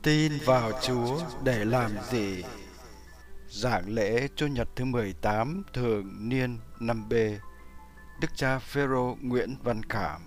Tin vào Chúa để làm gì? Giảng lễ Chủ nhật thứ 18 thường niên năm B. Đức cha Phêrô Nguyễn Văn Cảm.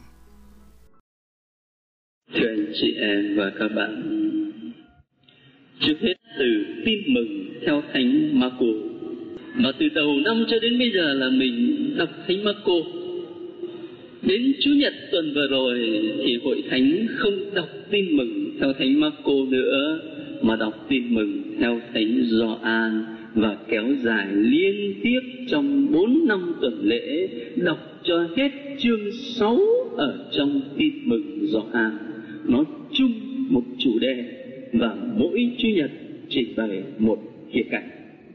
Thưa anh chị em và các bạn, trước hết từ tin mừng theo Thánh Marco. Và từ đầu năm cho đến bây giờ là mình đọc Thánh Marco. Đến Chủ nhật tuần vừa rồi thì Hội Thánh không đọc tin mừng theo Thánh Marco nữa, mà đọc tin mừng theo Thánh Gioan, và kéo dài liên tiếp trong 4 năm tuần lễ, đọc cho hết chương 6 ở trong tin mừng Gioan. Nó chung một chủ đề và mỗi Chủ nhật trình bày một khía cạnh.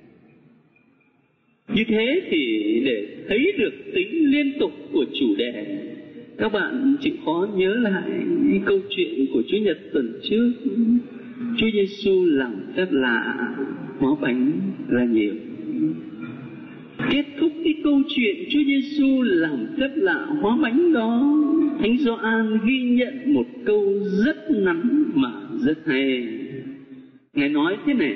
Như thế thì để thấy được tính liên tục của chủ đề, các bạn chịu khó nhớ lại câu chuyện của Chủ nhật tuần trước. Chúa Giêsu làm phép lạ, hóa bánh ra nhiều. Kết thúc cái câu chuyện Chúa Giêsu làm phép lạ hóa bánh đó, Thánh Gioan ghi nhận một câu rất ngắn mà rất hay. Ngài nói thế này: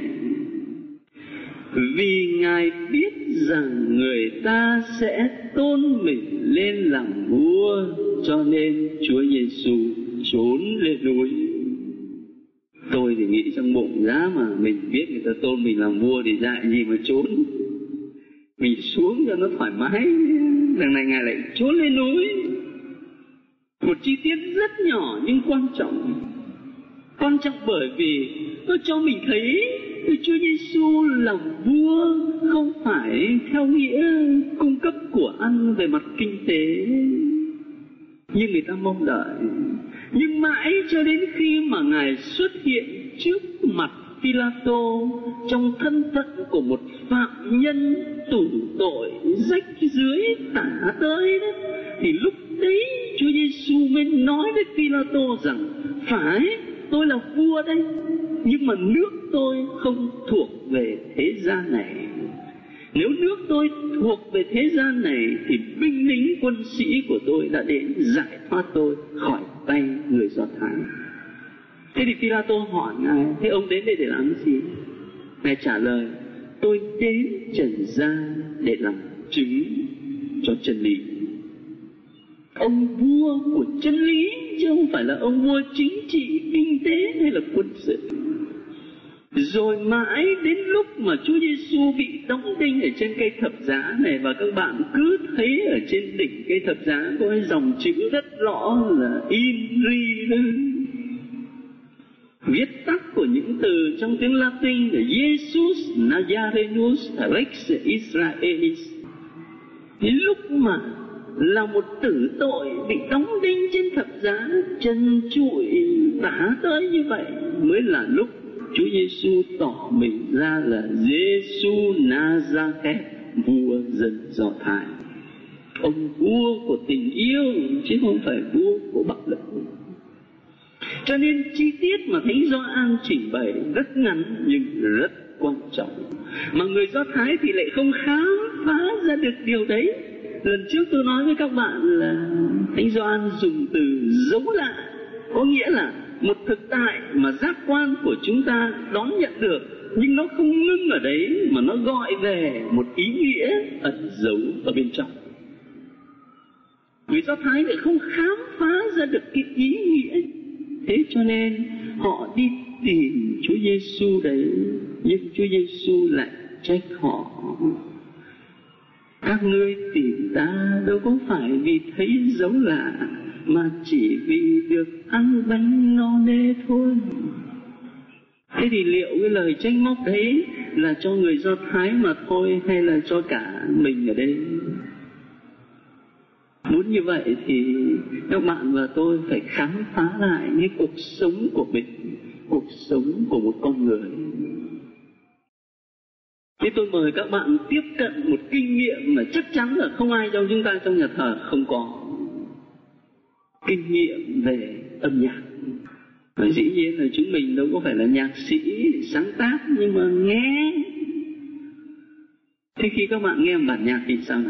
vì Ngài biết rằng người ta sẽ tôn mình lên làm vua, cho nên Chúa Giêsu trốn lên núi. Tôi thì nghĩ trong bụng, giá mà mình biết người ta tôn mình làm vua thì dại gì mà trốn. Mình xuống cho nó thoải mái. Đằng này Ngài lại trốn lên núi. Một chi tiết rất nhỏ nhưng quan trọng. Quan trọng bởi vì nó cho mình thấy Chúa Giêsu làm vua không phải theo nghĩa cung cấp của ăn về mặt kinh tế như người ta mong đợi, nhưng mãi cho đến khi mà Ngài xuất hiện trước mặt Phi-la-tô trong thân phận của một phạm nhân tù tội rách dưới tả tơi đó, thì lúc đấy Chúa Giêsu mới nói với Phi-la-tô rằng: phải, tôi là vua đây, nhưng mà nước tôi không thuộc về thế gian này. Nếu nước tôi thuộc về thế gian này thì binh lính quân sĩ của tôi đã đến giải thoát tôi khỏi tay người Do Thái. Thế thì Phi-la-tô hỏi Ngài: thế ông đến đây để làm gì? Ngài trả lời: tôi đến trần gian để làm chứng cho chân lý. Ông vua của chân lý, chứ không phải là ông vua chính trị, kinh tế hay là quân sự. Rồi mãi đến lúc mà Chúa Giêsu bị đóng đinh ở trên cây thập giá này, và các bạn cứ thấy ở trên đỉnh cây thập giá có cái dòng chữ rất rõ là In Ridem, viết tắt của những từ trong tiếng Latin là Jesus Nazarenus Rex Israelis. Đến lúc mà là một tử tội bị đóng đinh trên thập giá, chân trụi tả tới như vậy, mới là lúc Chúa Giêsu tỏ mình ra là Giêsu Nazareth, vua dân Do Thái, ông vua của tình yêu chứ không phải vua của bạo lực. Cho nên chi tiết mà Thánh Gioan trình bày rất ngắn nhưng rất quan trọng, mà người Do Thái thì lại không khám phá ra được điều đấy. Lần trước tôi nói với các bạn là Thánh Gioan dùng từ dấu lạ, có nghĩa là một thực tại mà giác quan của chúng ta đón nhận được, nhưng nó không ngưng ở đấy, mà nó gọi về một ý nghĩa ẩn giấu ở bên trong. Người Do Thái lại không khám phá ra được cái ý nghĩa, thế cho nên họ đi tìm Chúa Giêsu đấy, nhưng Chúa Giêsu lại trách họ: các ngươi tìm ta đâu có phải vì thấy dấu lạ, mà chỉ vì được ăn bánh no nê thôi. Thế thì liệu cái lời trách móc đấy là cho người Do Thái mà thôi, hay là cho cả mình ở đây? Muốn như vậy thì các bạn và tôi phải khám phá lại cái cuộc sống của mình, cuộc sống của một con người. Thế tôi mời các bạn tiếp cận một kinh nghiệm mà chắc chắn là không ai trong chúng ta trong nhà thờ không có. Kinh nghiệm về âm nhạc. Và dĩ nhiên là chúng mình đâu có phải là nhạc sĩ sáng tác, nhưng mà nghe. Thế khi các bạn nghe bản nhạc thì sao nào?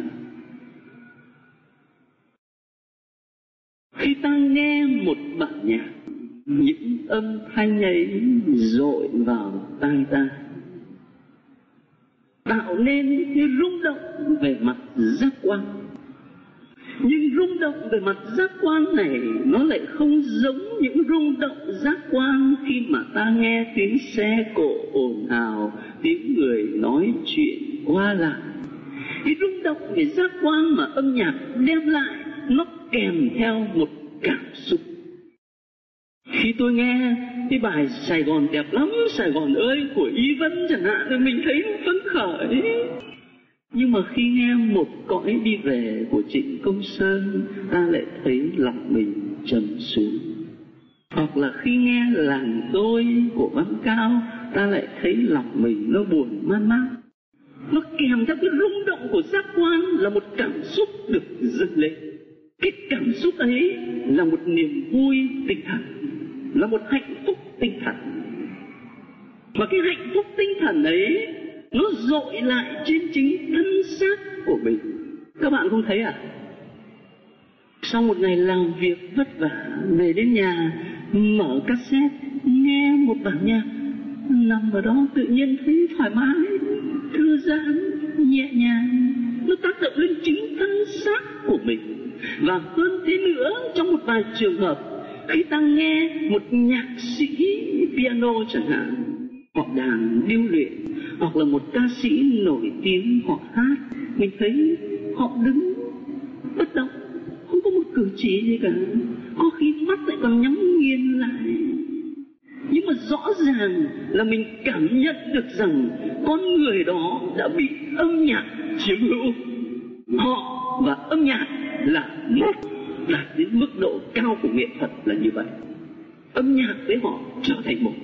Khi ta nghe một bản nhạc những âm thanh ấy dội vào tai ta, tạo nên cái rung động về mặt giác quan. Nhưng rung động về mặt giác quan này nó lại không giống những rung động giác quan khi mà ta nghe tiếng xe cộ ồn ào, tiếng người nói chuyện qua lại. Cái rung động về giác quan mà âm nhạc đem lại nó kèm theo một cảm xúc. Khi tôi nghe cái bài Sài Gòn đẹp lắm, Sài Gòn ơi của Y Vân chẳng hạn, thì mình thấy phấn khởi. Nhưng mà khi nghe Một cõi đi về của Trịnh Công Sơn, ta lại thấy lòng mình trầm xuống. Hoặc là khi nghe Làng Tôi của Văn Cao, ta lại thấy lòng mình nó buồn man mác. Nó kèm theo cái rung động của giác quan là một cảm xúc được dâng lên. Cái cảm xúc ấy là một niềm vui tinh thần, là một hạnh phúc tinh thần. Và cái hạnh phúc tinh thần ấy nó dội lại trên chính thân xác của mình. Các bạn không thấy à? Sau một ngày làm việc vất vả, về đến nhà mở cassette nghe một bản nhạc, nằm ở đó tự nhiên thấy thoải mái, thư giãn, nhẹ nhàng. Nó tác động lên chính thân xác của mình. Và hơn thế nữa, trong một vài trường hợp, khi ta nghe một nhạc sĩ piano chẳng hạn, hoặc đàn điêu luyện, hoặc là một ca sĩ nổi tiếng họ hát, mình thấy họ đứng bất động, không có một cử chỉ gì cả, có khi mắt lại còn nhắm nghiền lại. Nhưng mà rõ ràng là mình cảm nhận được rằng con người đó đã bị âm nhạc chiếm hữu. Họ và âm nhạc là một, đạt đến mức độ cao của nghệ thuật là như vậy. Âm nhạc với họ trở thành một.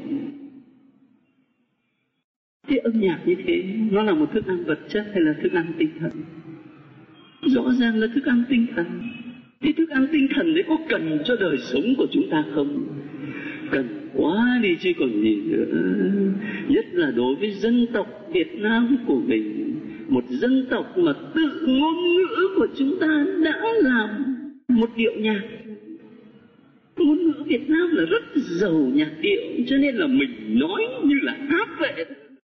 Thế âm nhạc như thế, nó là một thức ăn vật chất hay là thức ăn tinh thần? Rõ ràng là thức ăn tinh thần. Thế thức ăn tinh thần đấy có cần cho đời sống của chúng ta không? Cần quá đi chứ còn gì nữa. Nhất là đối với dân tộc Việt Nam của mình, một dân tộc mà tự ngôn ngữ của chúng ta đã làm một điệu nhạc. Ngôn ngữ Việt Nam là rất giàu nhạc điệu, cho nên là mình nói như là hát vậy.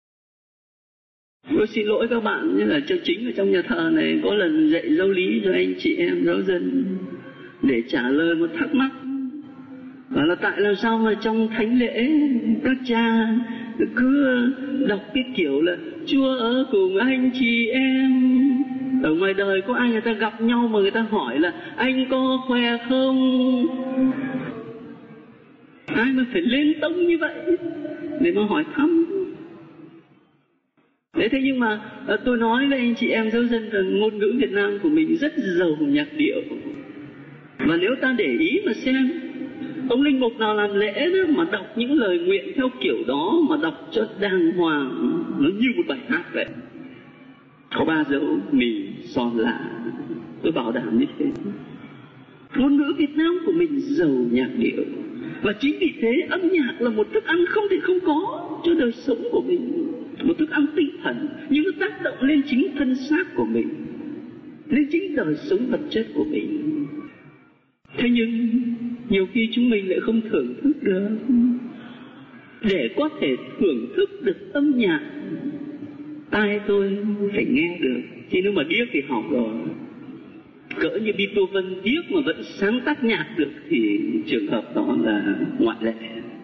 Tôi xin lỗi các bạn, như là cho chính ở trong nhà thờ này có lần dạy giáo lý cho anh chị em giáo dân để trả lời một thắc mắc, và là tại làm sao mà trong thánh lễ các cha cứ đọc cái kiểu là Chúa ở cùng anh chị em. Ở ngoài đời có ai người ta gặp nhau mà người ta hỏi là anh có khỏe không? Ai mà phải lên tông như vậy để mà hỏi thăm? Thế nhưng mà tôi nói với anh chị em giáo dân rằng ngôn ngữ Việt Nam của mình rất giàu nhạc điệu. Và nếu ta để ý mà xem, ông linh mục nào làm lễ đó mà đọc những lời nguyện theo kiểu đó, mà đọc cho đàng hoàng, nó như một bài hát vậy. Có 3 dấu mì son lạ, tôi bảo đảm như thế. Ngôn ngữ Việt Nam của mình giàu nhạc điệu. Và chính vì thế âm nhạc là một thức ăn không thể không có cho đời sống của mình. Một thức ăn tinh thần, nhưng nó tác động lên chính thân xác của mình, lên chính đời sống vật chất của mình. Thế nhưng nhiều khi chúng mình lại không thưởng thức được. Để có thể thưởng thức được âm nhạc, tai tôi phải nghe được, chứ nếu mà điếc thì hỏng rồi. Cỡ như Beethoven điếc mà vẫn sáng tác nhạc được thì trường hợp đó là ngoại lệ.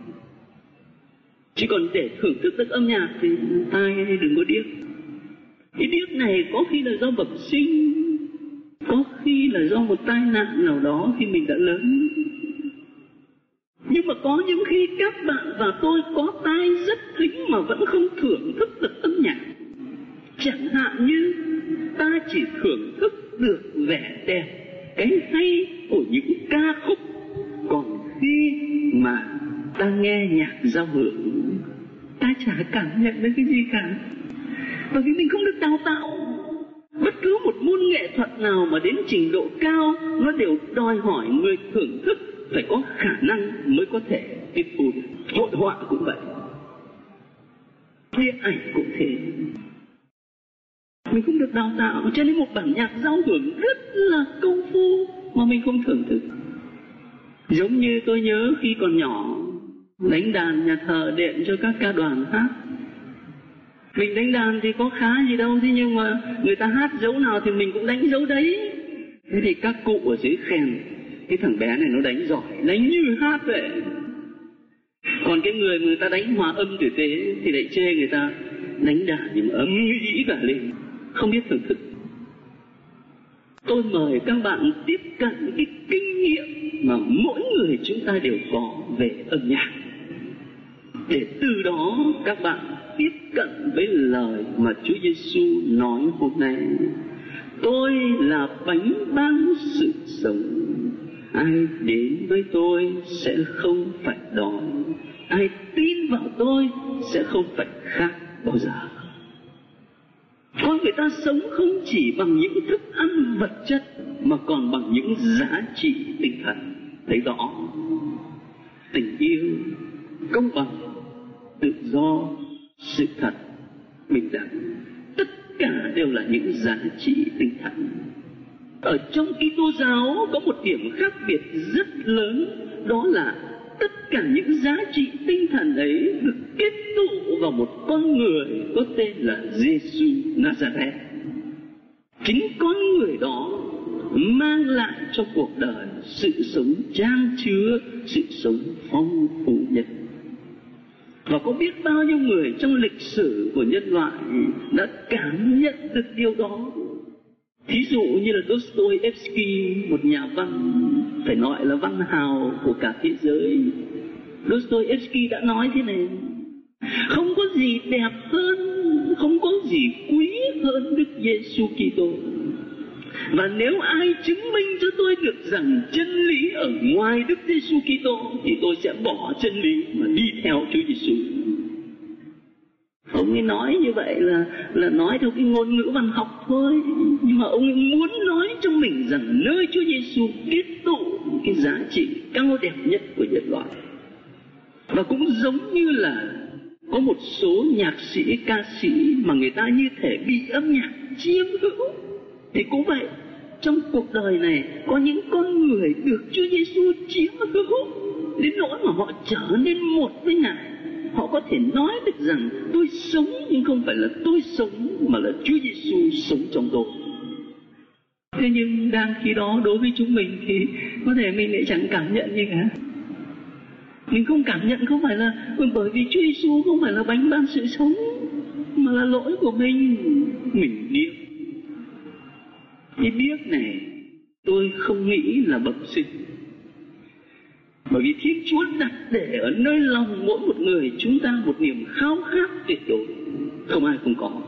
Chỉ còn để thưởng thức được âm nhạc thì tai đừng có điếc. Cái điếc này có khi là do bẩm sinh, có khi là do một tai nạn nào đó khi mình đã lớn. Nhưng mà có những khi các bạn và tôi có tai rất thính mà vẫn không thưởng thức được âm nhạc. Chẳng hạn như ta chỉ thưởng thức được vẻ đẹp, cái hay của những ca khúc, còn khi mà ta nghe nhạc giao hưởng, ta chả cảm nhận được cái gì cả. Bởi vì mình không được đào tạo. Bất cứ một môn nghệ thuật nào mà đến trình độ cao, nó đều đòi hỏi người thưởng thức phải có khả năng mới có thể tiếp thu. Hội họa cũng vậy, điện ảnh cũng thế. Mình không được đào tạo, cho nên một bản nhạc giao hưởng rất là công phu mà mình không thưởng thức. Giống như tôi nhớ khi còn nhỏ, đánh đàn nhà thờ điện cho các ca đoàn hát. Mình đánh đàn thì có khá gì đâu, thế nhưng mà người ta hát dấu nào thì mình cũng đánh dấu đấy. Thế thì các cụ ở dưới khen cái thằng bé này nó đánh giỏi, đánh như hát vậy. Còn cái người mà người ta đánh hòa âm tử tế thì lại chê người ta đánh đàn nhưng mà âm ý cả lên, không biết thưởng thức. Tôi mời các bạn tiếp cận cái kinh nghiệm mà mỗi người chúng ta đều có về âm nhạc, để từ đó các bạn tiếp cận với lời mà Chúa Giêsu nói hôm nay. Tôi là bánh ban sự sống, ai đến với tôi sẽ không phải đói, ai tin vào tôi sẽ không phải khát bao giờ. Con người ta sống không chỉ bằng những thức ăn vật chất mà còn bằng những giá trị tinh thần. Thấy rõ tình yêu, công bằng, tự do, sự thật, bình đẳng, tất cả đều là những giá trị tinh thần. Ở trong Kitô giáo có một điểm khác biệt rất lớn, đó là tất cả những giá trị tinh thần ấy được kết tụ vào một con người có tên là Giêsu Nazareth. Chính con người đó mang lại cho cuộc đời sự sống chan chứa, sự sống phong phú nhất. Và có biết bao nhiêu người trong lịch sử của nhân loại đã cảm nhận được điều đó. Thí dụ như là Dostoevsky, một nhà văn phải nói là văn hào của cả thế giới. Dostoevsky đã nói thế này: không có gì đẹp hơn, không có gì quý hơn Đức Giêsu Kitô. Và nếu ai chứng minh cho tôi được rằng chân lý ở ngoài Đức Giêsu Kitô thì tôi sẽ bỏ chân lý mà đi theo Chúa Giêsu. Ông ấy nói như vậy là nói theo cái ngôn ngữ văn học thôi, nhưng mà ông ấy muốn nói cho mình rằng nơi Chúa Giêsu kết tụ cái giá trị cao đẹp nhất của nhân loại. Và cũng giống như là có một số nhạc sĩ, ca sĩ mà người ta như thể bị âm nhạc chiếm hữu, thì cũng vậy, trong cuộc đời này có những con người được Chúa Giêsu chiếm hữu đến nỗi mà họ trở nên một với Ngài. Họ có thể nói được rằng tôi sống nhưng không phải là tôi sống mà là Chúa Giêsu sống trong tôi. Thế nhưng đang khi đó đối với chúng mình thì có thể mình lại chẳng cảm nhận gì cả. Mình không cảm nhận không phải là bởi vì Chúa Giêsu không phải là bánh ban sự sống, mà là lỗi của mình. Mình điếc. Cái điếc này tôi không nghĩ là bẩm sinh, bởi vì Thiên Chúa đặt để ở nơi lòng mỗi một người chúng ta một niềm khao khát tuyệt đối, không ai không có.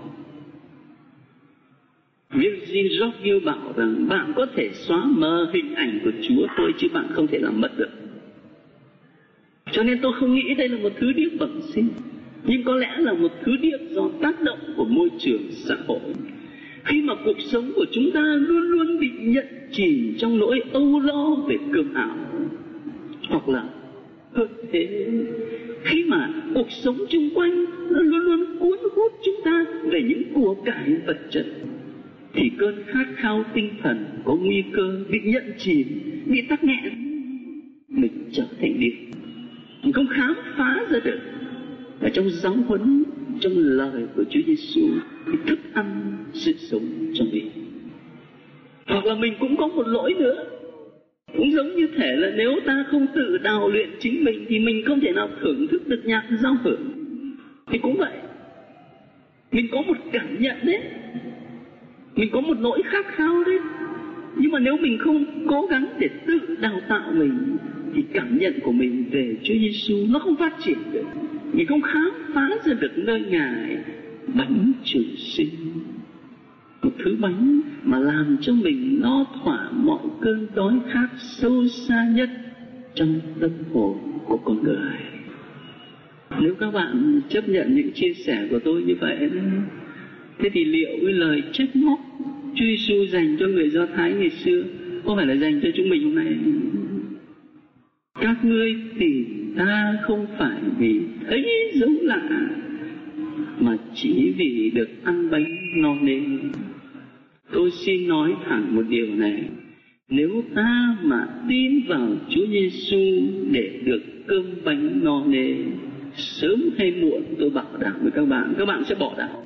Virgin George bảo rằng bạn có thể xóa mờ hình ảnh của Chúa tôi, chứ bạn không thể làm mất được. Cho nên tôi không nghĩ đây là một thứ điếc bẩm sinh, nhưng có lẽ là một thứ điếc do tác động của môi trường xã hội. Khi mà cuộc sống của chúng ta luôn luôn bị nhận chìm trong nỗi âu lo về cơm áo, hoặc là hơn thế, khi mà cuộc sống chung quanh nó luôn luôn cuốn hút chúng ta về những của cải vật chất, thì cơn khát khao tinh thần có nguy cơ bị nhận chìm, bị tắc nghẽn, mình trở thành điếc. Mình không khám phá ra được ở trong giáo huấn, trong lời của Chúa Giêsu, cái thức ăn sự sống trong mình. Hoặc là mình cũng có một lỗi nữa, cũng giống như thể là nếu ta không tự đào luyện chính mình thì mình không thể nào thưởng thức được nhạc giao hưởng. Thì cũng vậy, mình có một cảm nhận đấy, mình có một nỗi khát khao đấy, nhưng mà nếu mình không cố gắng để tự đào tạo mình thì cảm nhận của mình về Chúa Giêsu nó không phát triển được. Mình không khám phá ra được nơi Ngài bánh trường sinh, một thứ bánh mà làm cho mình no thỏa mọi cơn đói khát sâu xa nhất trong tâm hồn của con người. Nếu các bạn chấp nhận những chia sẻ của tôi như vậy, thế thì liệu cái lời trách móc Chúa Giêsu dành cho người Do Thái ngày xưa có phải là dành cho chúng mình hôm nay? Các ngươi tìm ta không phải vì thấy dấu lạ, mà chỉ vì được ăn bánh no nê. Tôi xin nói thẳng một điều này: Nếu ta mà tin vào Chúa Giêsu để được cơm bánh no nê, sớm hay muộn tôi bảo đảm với các bạn sẽ bỏ đạo.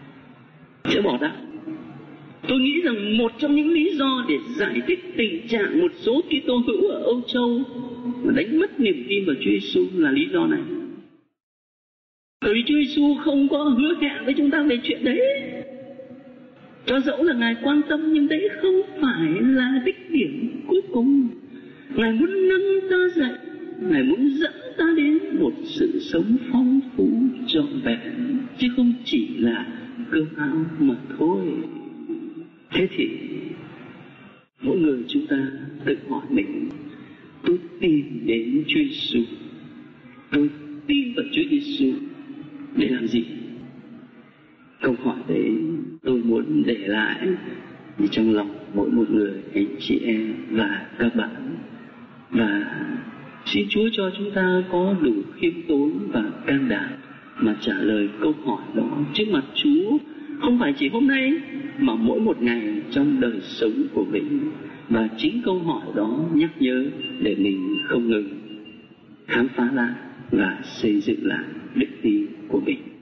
Tôi nghĩ rằng một trong những lý do để giải thích tình trạng một số Kitô hữu ở Âu Châu mà đánh mất niềm tin vào Chúa Giêsu là lý do này. Bởi vì Chúa Giêsu không có hứa hẹn với chúng ta về chuyện đấy. Cho dẫu là Ngài quan tâm, nhưng đấy không phải là đích điểm cuối cùng. Ngài muốn nâng ta dậy, Ngài muốn dẫn ta đến một sự sống phong phú trọn vẹn, chứ không chỉ là cơm áo mà thôi. Thế thì mỗi người chúng ta tự hỏi mình, tôi tìm đến Chúa Giêsu, tôi tin vào Chúa Giêsu để làm gì? Câu hỏi đấy tôi muốn để lại trong lòng mỗi một người, anh chị em và các bạn. Và xin Chúa cho chúng ta có đủ khiêm tốn và can đảm mà trả lời câu hỏi đó trước mặt Chúa, không phải chỉ hôm nay mà mỗi một ngày trong đời sống của mình. Và chính câu hỏi đó nhắc nhớ để mình không ngừng khám phá lại và xây dựng lại đức tin của mình.